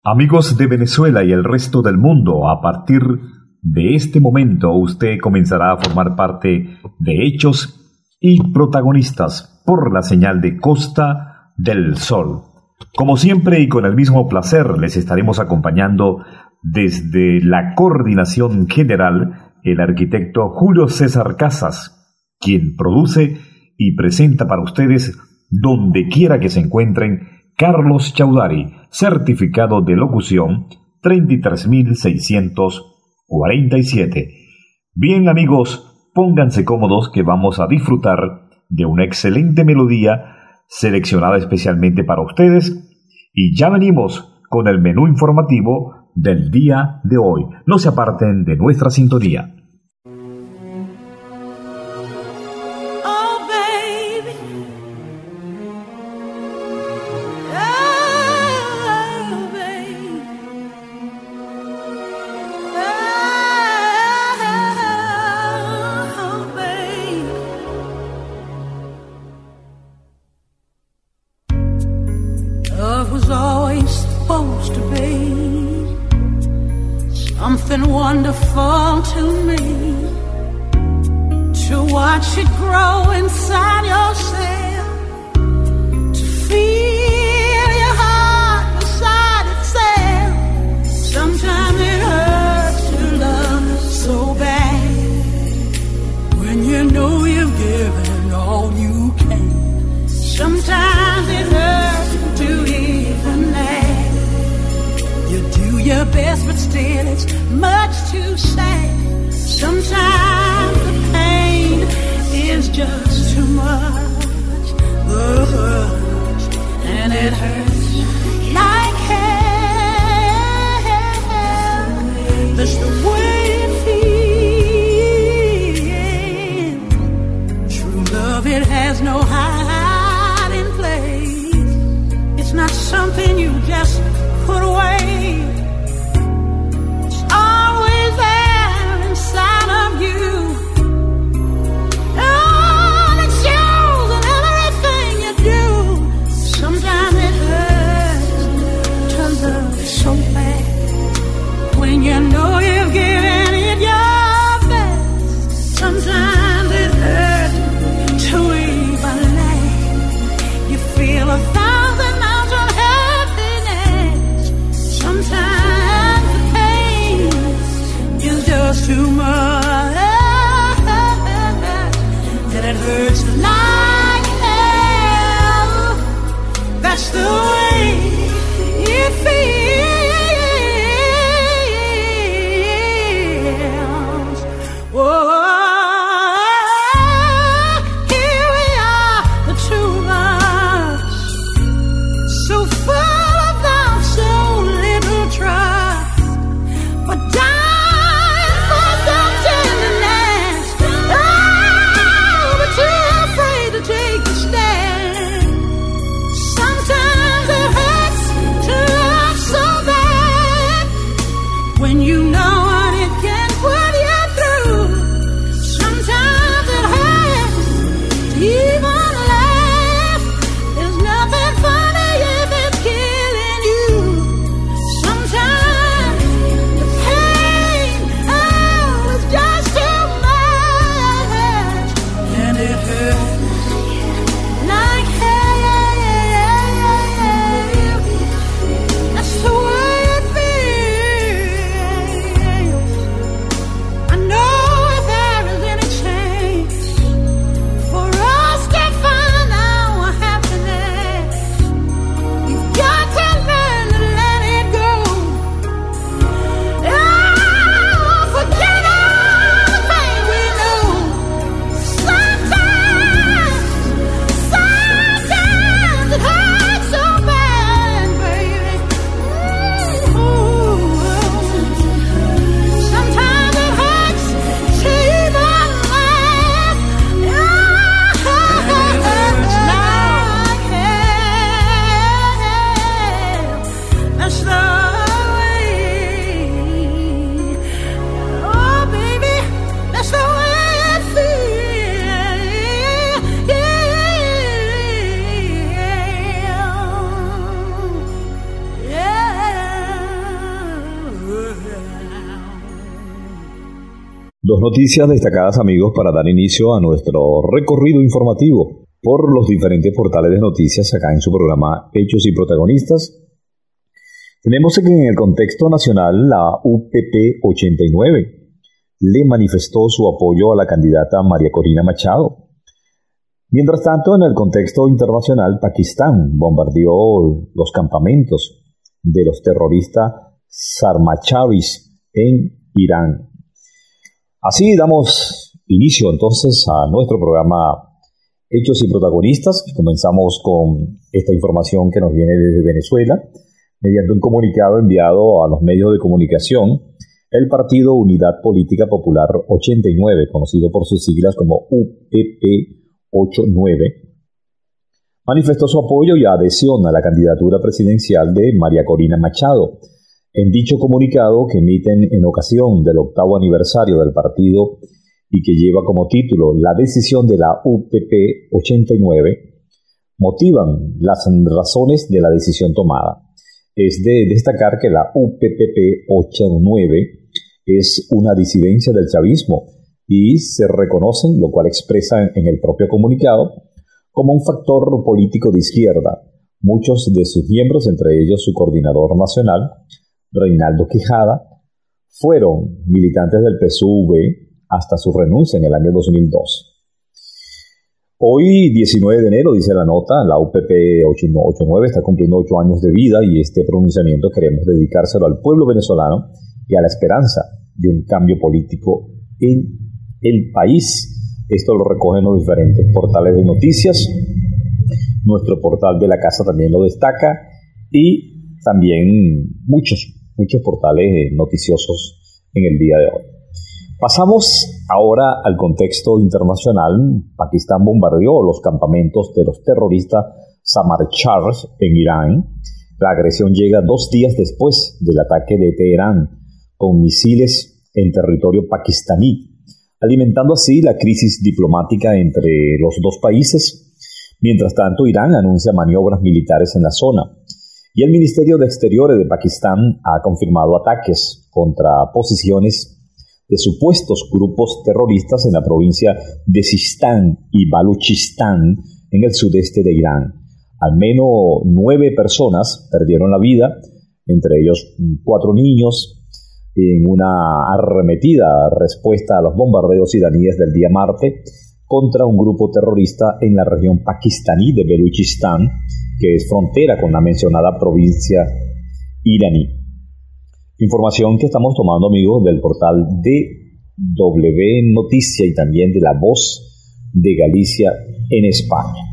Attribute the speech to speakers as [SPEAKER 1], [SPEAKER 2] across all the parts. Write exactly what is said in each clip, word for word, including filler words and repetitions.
[SPEAKER 1] Amigos de Venezuela y el resto del mundo, a partir de este momento usted comenzará a formar parte de Hechos y Protagonistas por la señal de Costa del Sol. Como siempre y con el mismo placer, les estaremos acompañando desde la coordinación general el arquitecto Julio César Casas, quien produce y presenta para ustedes, donde quiera que se encuentren, Carlos Chaudhary, certificado de locución treinta y tres mil seiscientos cuarenta y siete. Bien, amigos, pónganse cómodos que vamos a disfrutar de una excelente melodía seleccionada especialmente para ustedes y ya venimos con el menú informativo del día de hoy. No se aparten de nuestra sintonía.
[SPEAKER 2] Something wonderful to me, to watch it grow inside yourself, to feel your heart beside itself. Sometimes it hurts to love so bad, when you know you've given all you can. Sometimes it hurts to even ask. You do your best, but still it's much too sad. Sometimes the pain is just too much. The hurt, and it hurts like hell. That's the way it feels. True love, it has no hiding place. It's not something you just put away. It's always there inside of you. Oh, it shows in everything you do. Sometimes it hurts
[SPEAKER 1] Dos noticias destacadas, amigos, para dar inicio a nuestro recorrido informativo por los diferentes portales de noticias acá en su programa Hechos y Protagonistas. Tenemos que en el contexto nacional la U P P ochenta y nueve le manifestó su apoyo a la candidata María Corina Machado. Mientras tanto, en el contexto internacional, Pakistán bombardeó los campamentos de los terroristas Zarmachavis en Irán. Así damos inicio entonces a nuestro programa Hechos y Protagonistas. Comenzamos con esta información que nos viene desde Venezuela. Mediante un comunicado enviado a los medios de comunicación, el Partido Unidad Política Popular ochenta y nueve, conocido por sus siglas como U P P ochenta y nueve, manifestó su apoyo y adhesión a la candidatura presidencial de María Corina Machado. En dicho comunicado, que emiten en ocasión del octavo aniversario del partido y que lleva como título La decisión de la U P P ochenta y nueve, motivan las razones de la decisión tomada. Es de destacar que la U P P ochenta y nueve es una disidencia del chavismo y se reconocen, lo cual expresa en el propio comunicado, como un factor político de izquierda. Muchos de sus miembros, entre ellos su coordinador nacional, Reinaldo Quijada, fueron militantes del P S U V hasta su renuncia en el año dos mil dos. Hoy, diecinueve de enero, dice la nota, la U P P ochenta y nueve está cumpliendo ocho años de vida y este pronunciamiento queremos dedicárselo al pueblo venezolano y a la esperanza de un cambio político en el país. Esto lo recogen los diferentes portales de noticias. Nuestro portal de la casa también lo destaca y también muchos, muchos portales noticiosos en el día de hoy. Pasamos ahora al contexto internacional. Pakistán bombardeó los campamentos de los terroristas Zarmachavis en Irán. La agresión llega dos días después del ataque de Teherán con misiles en territorio pakistaní, alimentando así la crisis diplomática entre los dos países. Mientras tanto, Irán anuncia maniobras militares en la zona y el Ministerio de Exteriores de Pakistán ha confirmado ataques contra posiciones de supuestos grupos terroristas en la provincia de Sistán y Baluchistán, en el sudeste de Irán. Al menos nueve personas perdieron la vida, entre ellos cuatro niños, en una arremetida respuesta a los bombardeos iraníes del día martes contra un grupo terrorista en la región pakistaní de Baluchistán, que es frontera con la mencionada provincia iraní. Información que estamos tomando, amigos, del portal D W Noticia y también de La Voz de Galicia en España.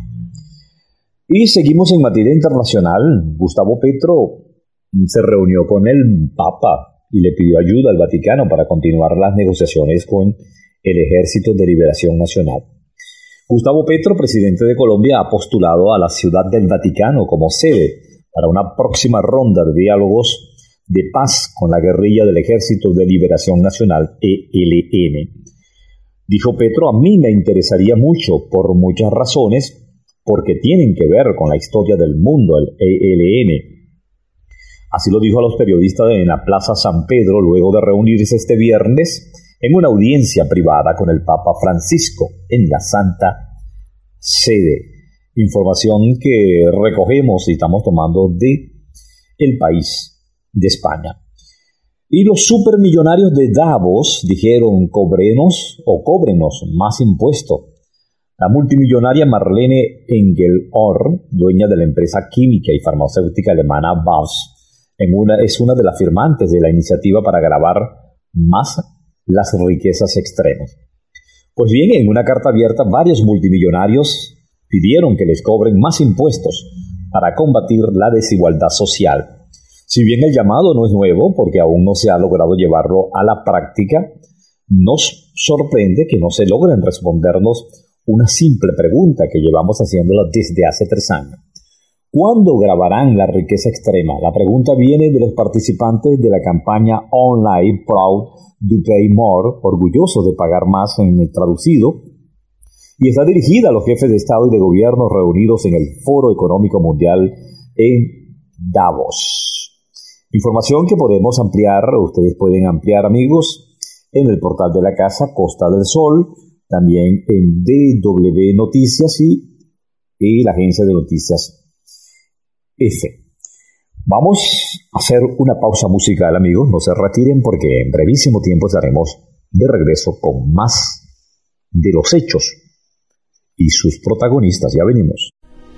[SPEAKER 1] Y seguimos en materia internacional. Gustavo Petro se reunió con el Papa y le pidió ayuda al Vaticano para continuar las negociaciones con el Ejército de Liberación Nacional. Gustavo Petro, presidente de Colombia, ha postulado a la Ciudad del Vaticano como sede para una próxima ronda de diálogos de paz con la guerrilla del Ejército de Liberación Nacional, E L N. Dijo Petro, a mí me interesaría mucho por muchas razones, porque tienen que ver con la historia del mundo, el E L N. Así lo dijo a los periodistas en la Plaza San Pedro luego de reunirse este viernes en una audiencia privada con el Papa Francisco en la Santa Sede. Información que recogemos y estamos tomando de El País de España. Y los supermillonarios de Davos dijeron, cobrenos o cóbrenos más impuestos. La multimillonaria Marlene Engelhorn, dueña de la empresa química y farmacéutica alemana Bausch, en una, es una de las firmantes de la iniciativa para grabar más las riquezas extremas. Pues bien, en una carta abierta, varios multimillonarios pidieron que les cobren más impuestos para combatir la desigualdad social. Si bien el llamado no es nuevo, porque aún no se ha logrado llevarlo a la práctica, nos sorprende que no se logren respondernos una simple pregunta que llevamos haciéndola desde hace tres años. ¿Cuándo grabarán la riqueza extrema? La pregunta viene de los participantes de la campaña online Proud to Pay More, orgullosos de pagar más en el traducido, y está dirigida a los jefes de Estado y de Gobierno reunidos en el Foro Económico Mundial en Davos. Información que podemos ampliar, ustedes pueden ampliar, amigos, en el portal de la casa Costa del Sol, también en D W Noticias y, y la agencia de noticias F. Vamos a hacer una pausa musical, amigos, no se retiren porque en brevísimo tiempo estaremos de regreso con más de los hechos y sus protagonistas. Ya venimos.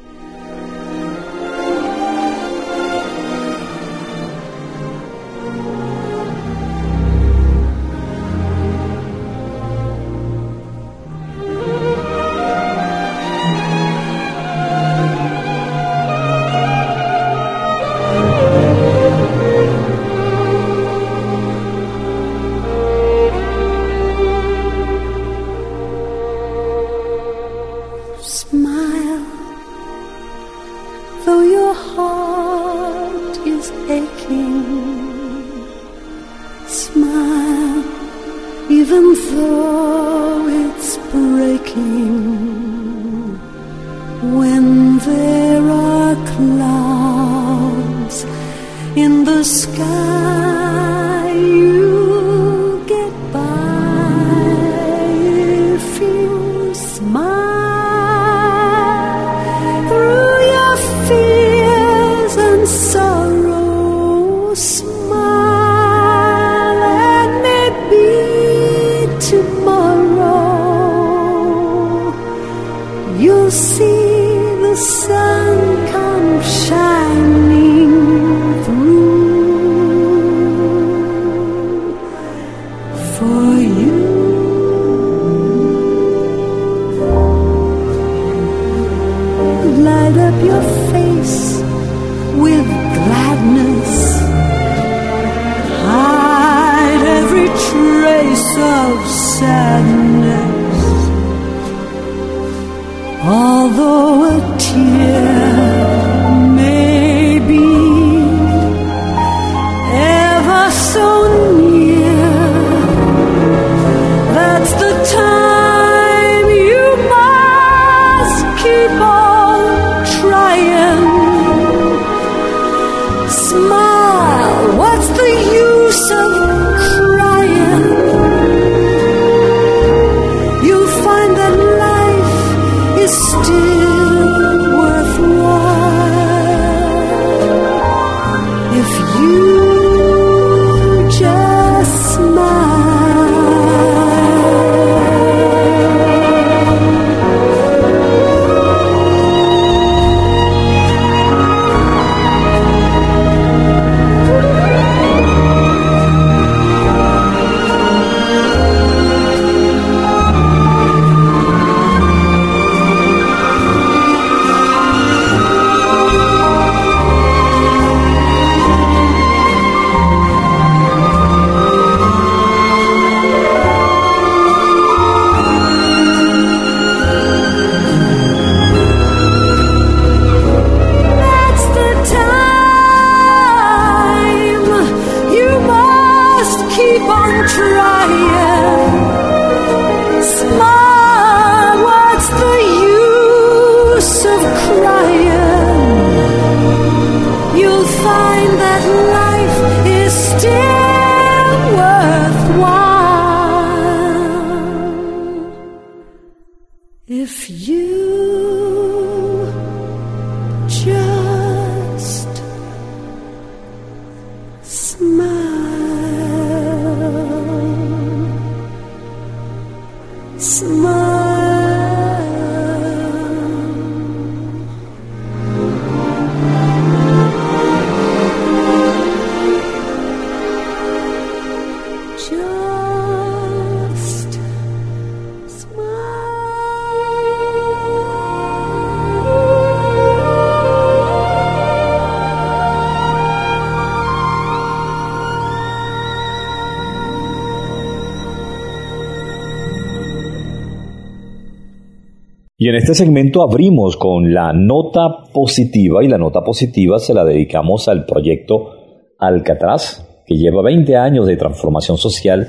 [SPEAKER 1] Y en este segmento abrimos con la nota positiva, y la nota positiva se la dedicamos al proyecto Alcatraz, que lleva veinte años de transformación social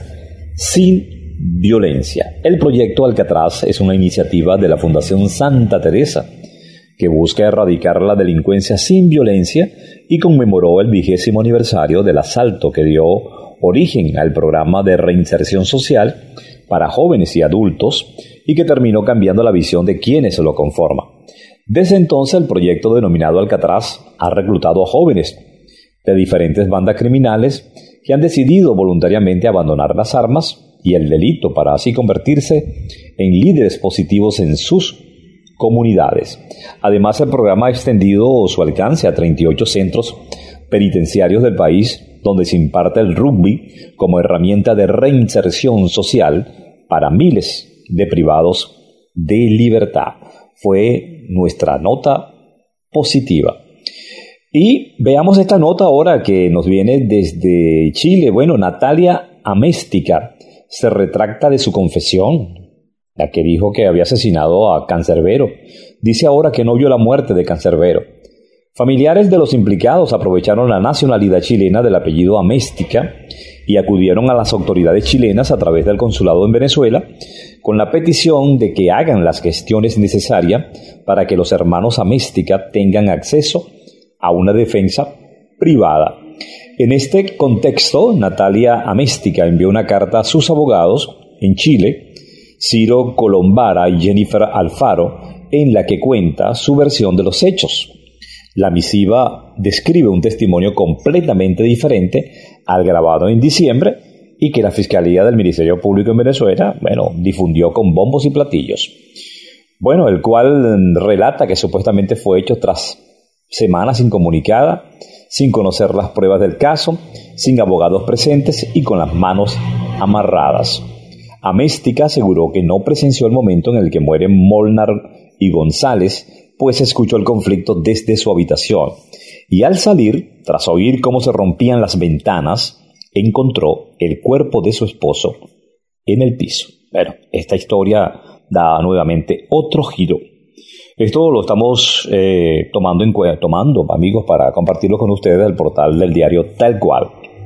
[SPEAKER 1] sin violencia. El proyecto Alcatraz es una iniciativa de la Fundación Santa Teresa, que busca erradicar la delincuencia sin violencia y conmemoró el vigésimo aniversario del asalto que dio origen al programa de reinserción social para jóvenes y adultos y que terminó cambiando la visión de quienes lo conforman. Desde entonces, el proyecto denominado Alcatraz ha reclutado a jóvenes de diferentes bandas criminales que han decidido voluntariamente abandonar las armas y el delito para así convertirse en líderes positivos en sus comunidades. Además, el programa ha extendido su alcance a treinta y ocho centros penitenciarios del país, donde se imparte el rugby como herramienta de reinserción social para miles de privados de libertad. Fue nuestra nota positiva. Y veamos esta nota ahora que nos viene desde Chile. Bueno, Natalia Améstica se retracta de su confesión, la que dijo que había asesinado a Cancerbero. Dice ahora que no vio la muerte de Cancerbero. Familiares de los implicados aprovecharon la nacionalidad chilena del apellido Améstica y acudieron a las autoridades chilenas a través del consulado en Venezuela con la petición de que hagan las gestiones necesarias para que los hermanos Améstica tengan acceso a una defensa privada. En este contexto, Natalia Améstica envió una carta a sus abogados en Chile, Ciro Colombara y Jennifer Alfaro, en la que cuenta su versión de los hechos. La misiva describe un testimonio completamente diferente al grabado en diciembre y que la Fiscalía del Ministerio Público en Venezuela, bueno, difundió con bombos y platillos. Bueno, el cual relata que supuestamente fue hecho tras semanas incomunicada, sin conocer las pruebas del caso, sin abogados presentes y con las manos amarradas. Améstica aseguró que no presenció el momento en el que mueren Molnar y González, pues escuchó el conflicto desde su habitación. Y al salir, tras oír cómo se rompían las ventanas, encontró el cuerpo de su esposo en el piso. Bueno, esta historia da nuevamente otro giro. Esto lo estamos eh, tomando, en, tomando, amigos, para compartirlo con ustedes del portal del diario Tal Cual.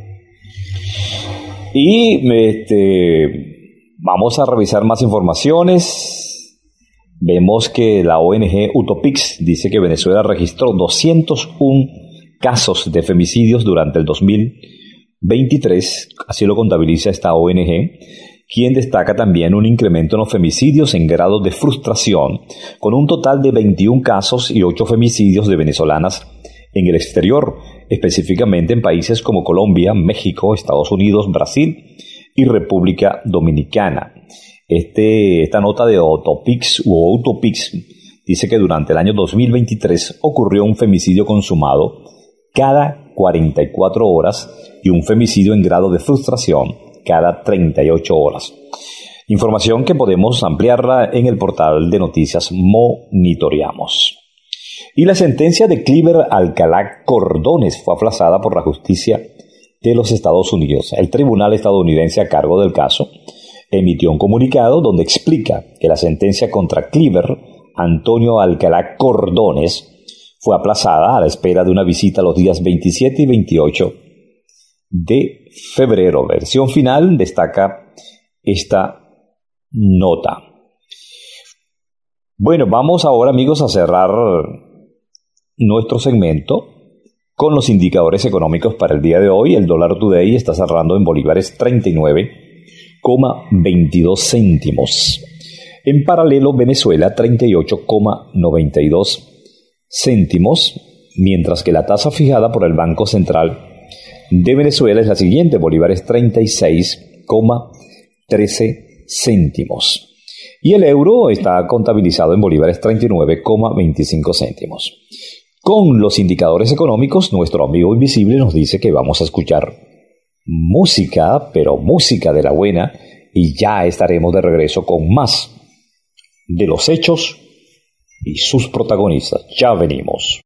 [SPEAKER 1] Y este, vamos a revisar más informaciones. Vemos que la O N G Utopix dice que Venezuela registró doscientos uno casos de femicidios durante el dos mil veintitrés, así lo contabiliza esta O N G, quien destaca también un incremento en los femicidios en grado de frustración, con un total de veintiún casos y ocho femicidios de venezolanas en el exterior, específicamente en países como Colombia, México, Estados Unidos, Brasil y República Dominicana. Este, esta nota de Autopix u Autopix dice que durante el año dos mil veintitrés ocurrió un femicidio consumado cada cuarenta y cuatro horas y un femicidio en grado de frustración cada treinta y ocho horas. Información que podemos ampliarla en el portal de noticias Monitoreamos. Y la sentencia de Cliver Alcalá Cordones fue aplazada por la justicia de los Estados Unidos. El tribunal estadounidense a cargo del caso emitió un comunicado donde explica que la sentencia contra Cliver Antonio Alcalá Cordones fue aplazada a la espera de una visita los días veintisiete y veintiocho de febrero. Versión final destaca esta nota. Bueno, vamos ahora, amigos, a cerrar nuestro segmento con los indicadores económicos para el día de hoy. El dólar today está cerrando en bolívares treinta y nueve coma veintidós céntimos. En paralelo, Venezuela treinta y ocho coma noventa y dos céntimos, mientras que la tasa fijada por el Banco Central de Venezuela es la siguiente: bolívares treinta y seis coma trece céntimos. Y el euro está contabilizado en bolívares treinta y nueve coma veinticinco céntimos. Con los indicadores económicos, nuestro amigo invisible nos dice que vamos a escuchar música, pero música de la buena, y ya estaremos de regreso con más de los hechos y sus protagonistas. Ya venimos.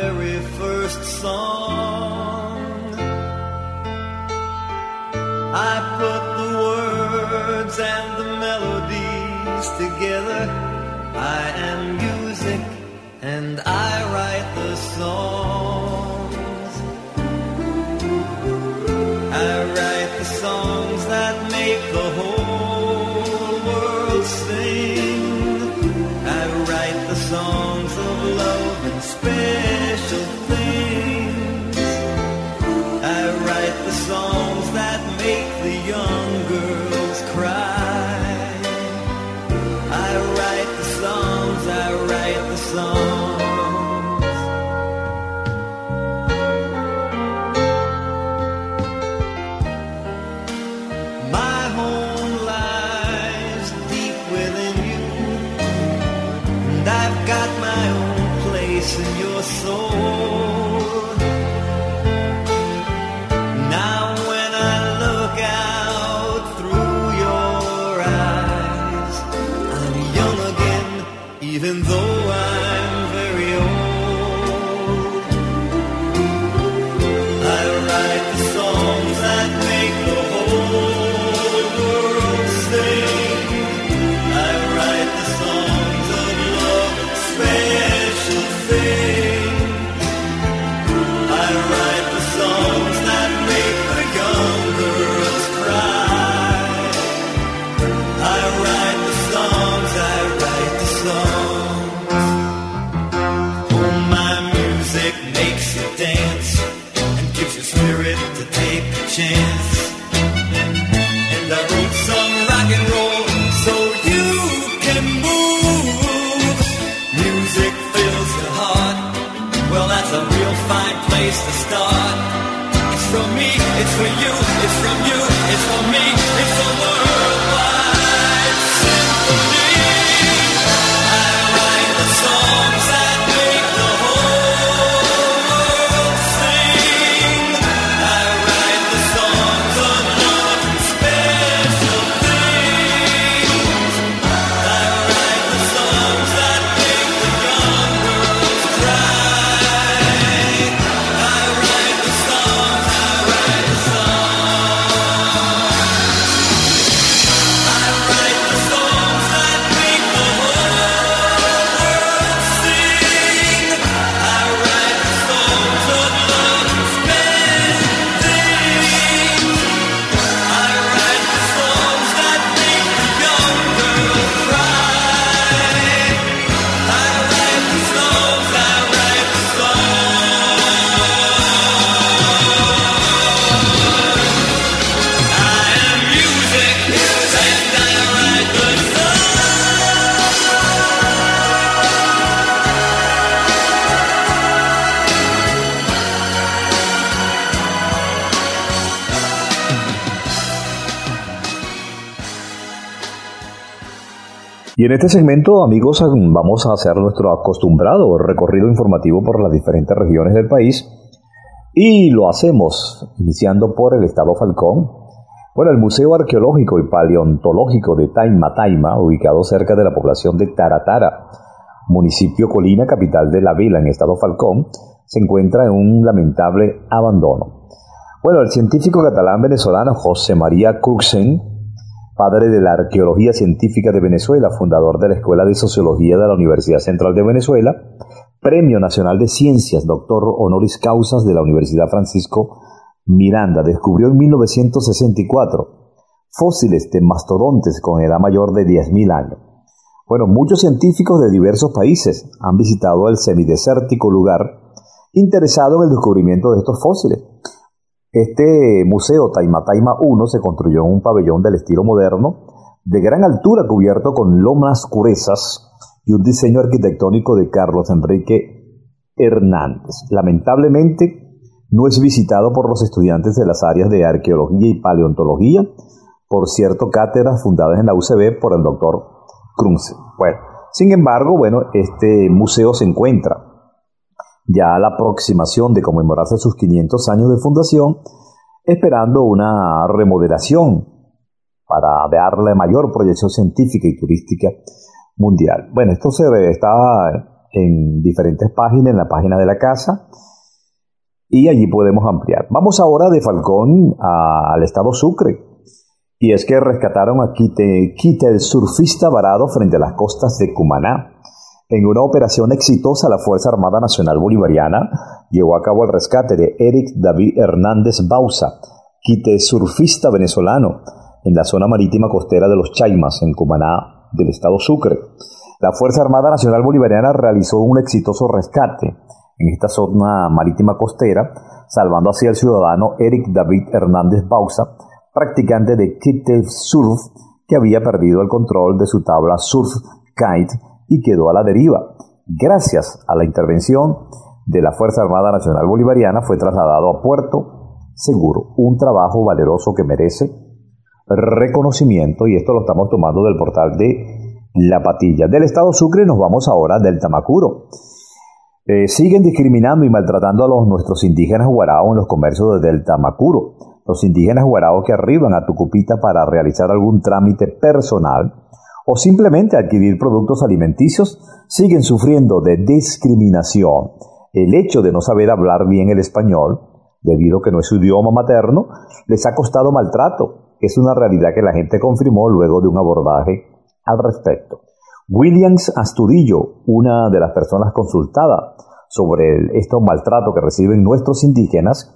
[SPEAKER 3] I words and the melodies together. I am music and I write the songs. I write the songs that make the whole world sing. I write the songs of love and special things. I write the songs that make the young girls cry. I write the songs, I write the songs. My home lies deep within you, and I've got my own place in your soul. Now when I look out through your eyes, I'm young again, even though I'm very old. I write the songs that make the whole world sing. I write the songs of love and special things. I write the songs that make the young girls cry. I write the songs, I write the songs. Oh, my music makes you dance and gives you spirit to take a chance. And I wrote some rock and roll so you can move. Music fills your heart. Well, that's a real fine place to start. It's from me, it's for you, it's from you, it's for me, it's a worldwide symphony. I write the songs that make the whole world sing. I write the songs of love and special things. I write the songs that make the young girls cry. I write the songs, I write the songs. I write the songs that make the whole world sing. I write the songs of love and special things. I write the songs that make the young girls cry. I write the songs, I write the songs. I am music, and I write the
[SPEAKER 1] Y en este segmento, amigos, vamos a hacer nuestro acostumbrado recorrido informativo por las diferentes regiones del país. Y lo hacemos iniciando por el estado Falcón. Bueno, el Museo Arqueológico y Paleontológico de Taima Taima, ubicado cerca de la población de Taratara, municipio Colina, capital de La Vela, en estado Falcón, se encuentra en un lamentable abandono. Bueno, el científico catalán venezolano José María Cruxen, padre de la arqueología científica de Venezuela, fundador de la Escuela de Sociología de la Universidad Central de Venezuela, Premio Nacional de Ciencias, doctor honoris causa de la Universidad Francisco Miranda, descubrió en mil novecientos sesenta y cuatro fósiles de mastodontes con edad mayor de diez mil años. Bueno, muchos científicos de diversos países han visitado el semidesértico lugar interesado en el descubrimiento de estos fósiles. Este museo Taima Taima uno se construyó en un pabellón del estilo moderno, de gran altura cubierto con lomas curezas y un diseño arquitectónico de Carlos Enrique Hernández. Lamentablemente, no es visitado por los estudiantes de las áreas de arqueología y paleontología, por cierto, cátedras fundadas en la U C B por el doctor Crunze. Bueno, sin embargo, bueno, este museo se encuentra ya a la aproximación de conmemorarse sus quinientos años de fundación, esperando una remodelación para darle mayor proyección científica y turística mundial. Bueno, esto se está en diferentes páginas, en la página de la casa, y allí podemos ampliar. Vamos ahora de Falcón a, al estado Sucre. Y es que rescataron a Kite, Kite, el surfista varado frente a las costas de Cumaná. En una operación exitosa, la Fuerza Armada Nacional Bolivariana llevó a cabo el rescate de Eric David Hernández Bauza, Kite, surfista venezolano, en la zona marítima costera de los Chaimas, en Cumaná, del estado Sucre. La Fuerza Armada Nacional Bolivariana realizó un exitoso rescate en esta zona marítima costera, salvando así al ciudadano Eric David Hernández Bauza, practicante de kite surf, que había perdido el control de su tabla Surf Kite y quedó a la deriva. Gracias a la intervención de la Fuerza Armada Nacional Bolivariana fue trasladado a puerto seguro, un trabajo valeroso que merece reconocimiento, y esto lo estamos tomando del portal de La Patilla. Del estado Sucre nos vamos ahora del Tamacuro. Eh, siguen discriminando y maltratando a los nuestros indígenas guaraos en los comercios del Tamacuro. Los indígenas guaraos que arriban a Tucupita para realizar algún trámite personal o simplemente adquirir productos alimenticios siguen sufriendo de discriminación. El hecho de no saber hablar bien el español, debido a que no es su idioma materno, les ha costado maltrato. Es una realidad que la gente confirmó luego de un abordaje al respecto. Williams Astudillo, una de las personas consultadas sobre el, estos maltratos que reciben nuestros indígenas,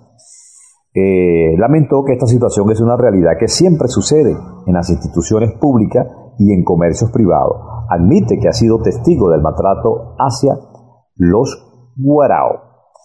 [SPEAKER 1] eh, lamentó que esta situación es una realidad que siempre sucede en las instituciones públicas y en comercios privados. Admite que ha sido testigo del maltrato hacia los guaraos.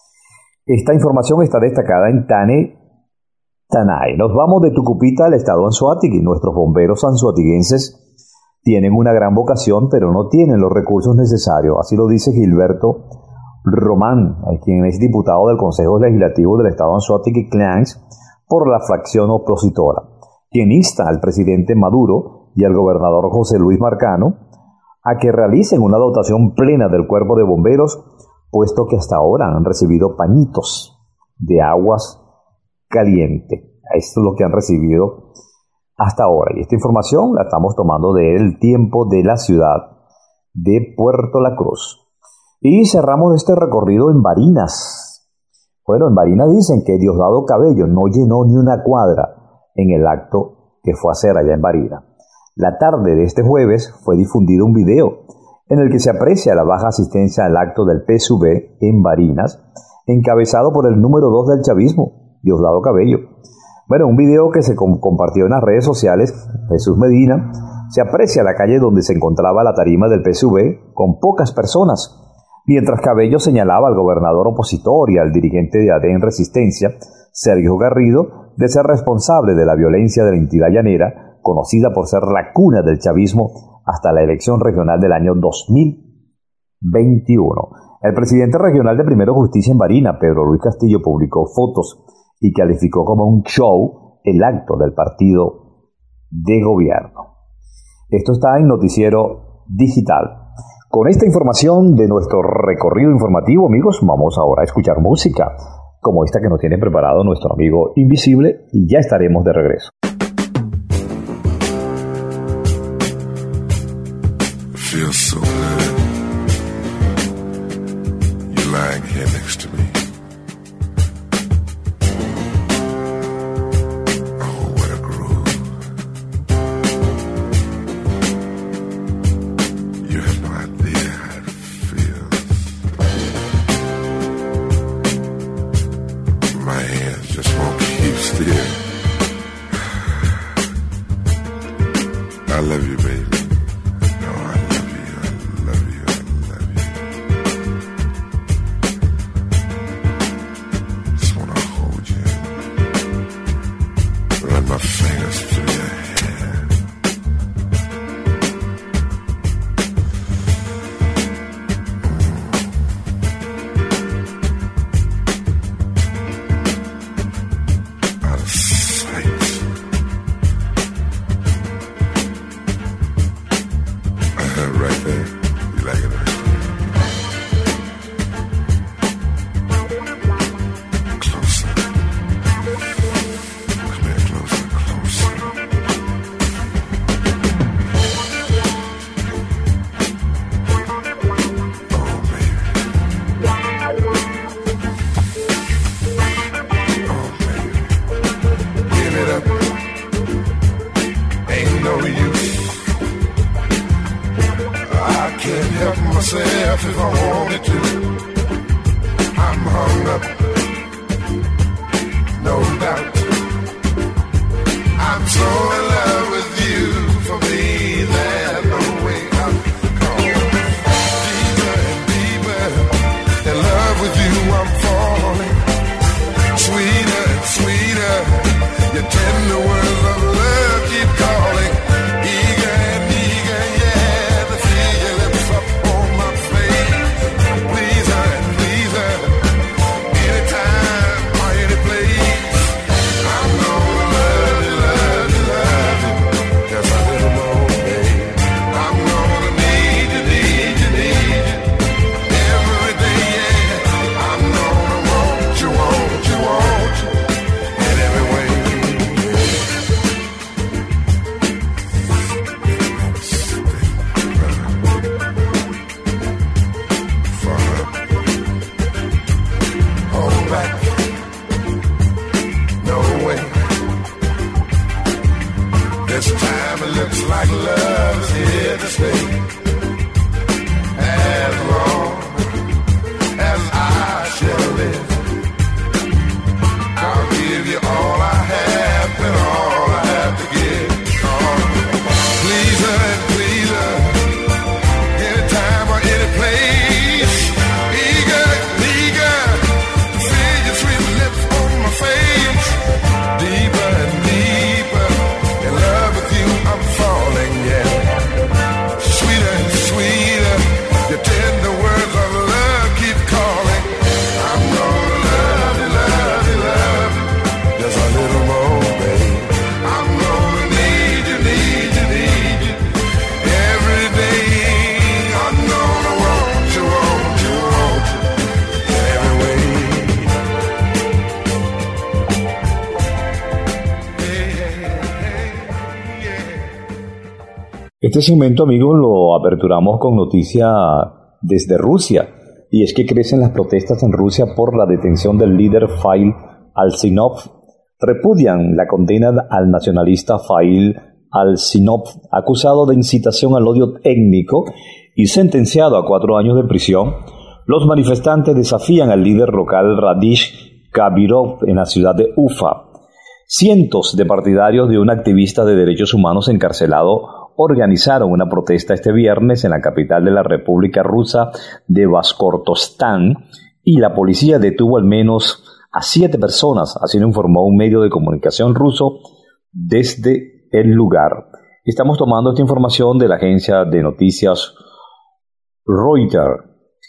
[SPEAKER 1] Esta información está destacada en Tane Tanay. Nos vamos de Tucupita al estado Anzoátegui. Nuestros bomberos anzoatiguenses tienen una gran vocación, pero no tienen los recursos necesarios. Así lo dice Gilberto Román, quien es diputado del Consejo Legislativo del estado Anzoátegui Clans por la fracción opositora, quien insta al presidente Maduro y al gobernador José Luis Marcano a que realicen una dotación plena del cuerpo de bomberos, puesto que hasta ahora han recibido pañitos de aguas calientes. Esto es lo que han recibido hasta ahora. Y esta información la estamos tomando del Tiempo de la ciudad de Puerto La Cruz. Y cerramos este recorrido en Barinas. Bueno, en Barinas dicen que Diosdado Cabello no llenó ni una cuadra en el acto que fue a hacer allá en Barinas. La tarde de este jueves fue difundido un video en el que se aprecia la baja asistencia al acto del P S U V en Barinas, encabezado por el número dos del chavismo, Diosdado Cabello. Bueno, un video que se com- compartió en las redes sociales, Jesús Medina, se aprecia la calle donde se encontraba la tarima del P S U V con pocas personas, mientras Cabello señalaba al gobernador opositor y al dirigente de A D E N Resistencia, Sergio Garrido, de ser responsable de la violencia de la entidad llanera, conocida por ser la cuna del chavismo hasta la elección regional del año dos mil veintiuno. El presidente regional de Primero Justicia en Barinas, Pedro Luis Castillo, publicó fotos y calificó como un show el acto del partido de gobierno. Esto está en Noticiero Digital. Con esta información de nuestro recorrido informativo, amigos, vamos ahora a escuchar música como esta que nos tiene preparado nuestro amigo Invisible, y ya estaremos de regreso.
[SPEAKER 4] Feels so good. You're lying here next to me. Oh, what a groove. You have no idea how it feels. My hands just won't keep still. I love you, baby. myself if I wanted to. I'm hung up, no doubt. I'm so in love with you. For me, there's no way out. Deeper and deeper in love with you, I'm falling. Sweeter and sweeter, your tender words of love keep calling. Eager and eager, yeah, to feel your lips up on my face. Please her and please her, anytime or any place. I'm gonna love you, love you, love you, just a little more, babe. I'm gonna need you, need you, need you, every day, yeah. I'm gonna want you, want you, want you, in every way. Hold back, no way. This time it looks like love is here to stay. As long as I shall live, I'll give you all I have and all I have to give. Oh, please her and please her, anytime or any place. Eager, eager to feel your sweet lips on my face. Deeper and deeper in love with you, I'm falling, yeah. Sweeter and sweeter, your tender words of love keep calling. I'm gonna love you, love you, love you, just a little more, babe. I'm gonna need you, need you, need you, every day. I'm gonna want you, want you, want you, in every way. Hey, hey, hey, yeah.
[SPEAKER 1] Este segmento, amigos, lo aperturamos con noticia desde Rusia. Y es que crecen las protestas en Rusia por la detención del líder Fail Alsinov. Repudian la condena al nacionalista Fail Alsinov, acusado de incitación al odio étnico y sentenciado a cuatro años de prisión. Los manifestantes desafían al líder local Radish Kabirov en la ciudad de Ufa. Cientos de partidarios de un activista de derechos humanos encarcelado organizaron una protesta este viernes en la capital de la República Rusa de Bashkortostán y la policía detuvo al menos a siete personas, así lo informó un medio de comunicación ruso desde el lugar. Estamos tomando esta información de la agencia de noticias Reuters.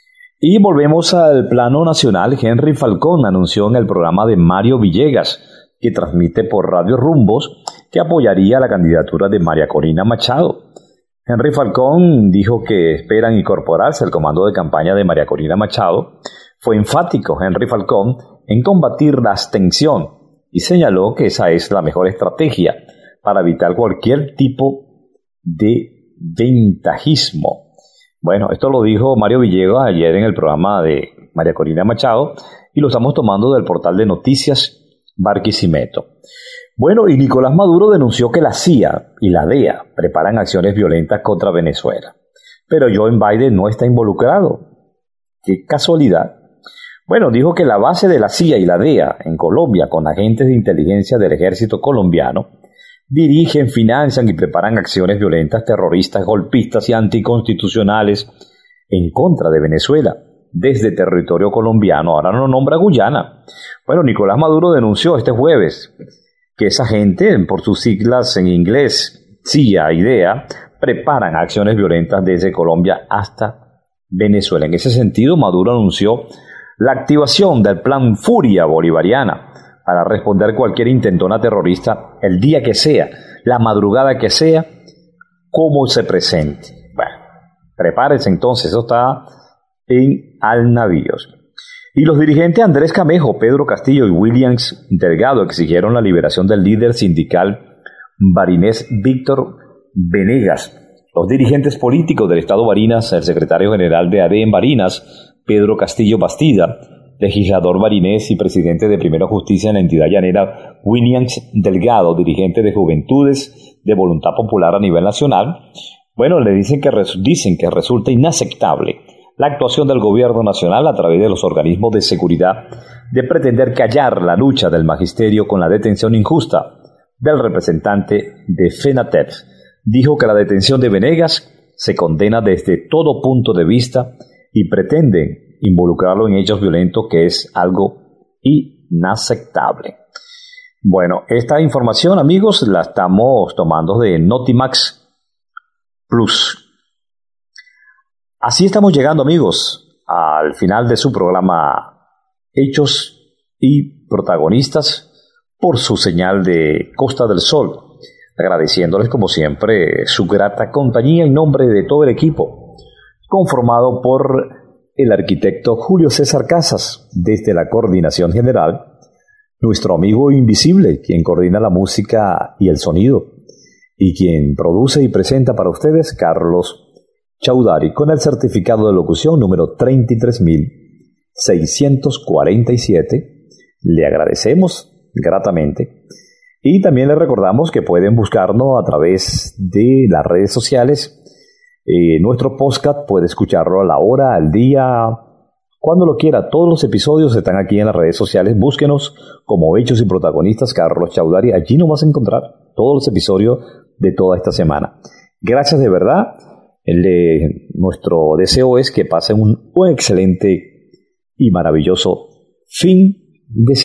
[SPEAKER 1] Y volvemos al plano nacional. Henry Falcón anunció en el programa de Mario Villegas, que transmite por Radio Rumbos, que apoyaría la candidatura de María Corina Machado. Henry Falcón dijo que esperan incorporarse al comando de campaña de María Corina Machado. Fue enfático Henry Falcón en combatir la abstención y señaló que esa es la mejor estrategia para evitar cualquier tipo de ventajismo. Bueno, esto lo dijo Mario Villegas ayer en el programa de María Corina Machado y lo estamos tomando del portal de noticias Barquisimeto. Bueno, y Nicolás Maduro denunció que la C I A y la D E A preparan acciones violentas contra Venezuela. Pero Joe Biden no está involucrado. ¡Qué casualidad! Bueno, dijo que la base de la C I A y la D E A en Colombia, con agentes de inteligencia del ejército colombiano, dirigen, financian y preparan acciones violentas, terroristas, golpistas y anticonstitucionales en contra de Venezuela, desde territorio colombiano. Ahora no nombra Guyana. Bueno, Nicolás Maduro denunció este jueves que esa gente, por sus siglas en inglés, C I A y D E A, preparan acciones violentas desde Colombia hasta Venezuela. En ese sentido, Maduro anunció la activación del Plan Furia Bolivariana para responder cualquier intentona terrorista el día que sea, la madrugada que sea, como se presente. Bueno, prepárense entonces, eso está en Al Navíos. Y los dirigentes Andrés Camejo, Pedro Castillo y Williams Delgado exigieron la liberación del líder sindical barinés Víctor Venegas. Los dirigentes políticos del estado Barinas, el secretario general de A D E en Barinas, Pedro Castillo Bastida, legislador barinés y presidente de Primera Justicia en la entidad llanera, Williams Delgado, dirigente de Juventudes de Voluntad Popular a nivel nacional, bueno, le dicen que, res- dicen que resulta inaceptable la actuación del gobierno nacional a través de los organismos de seguridad de pretender callar la lucha del magisterio con la detención injusta del representante de FENATEP. Dijo que la detención de Venegas se condena desde todo punto de vista y pretenden involucrarlo en hechos violentos, que es algo inaceptable. Bueno, esta información, amigos, la estamos tomando de Notimax Plus. Así estamos llegando, amigos, al final de su programa Hechos y Protagonistas por su señal de Costa del Sol, agradeciéndoles como siempre su grata compañía en nombre de todo el equipo, conformado por el arquitecto Julio César Casas, desde la Coordinación General, nuestro amigo invisible, quien coordina la música y el sonido, y quien produce y presenta para ustedes, Carlos Chaudhary, con el certificado de locución número treinta y tres mil seiscientos cuarenta y siete. Le agradecemos gratamente y también le recordamos que pueden buscarnos a través de las redes sociales. Eh, nuestro podcast puede escucharlo a la hora, al día, cuando lo quiera. Todos los episodios están aquí en las redes sociales. Búsquenos como Hechos y Protagonistas Carlos Chaudhary. Allí nos vas a encontrar todos los episodios de toda esta semana. Gracias de verdad. El de, nuestro deseo es que pasen un, un excelente y maravilloso fin de semana.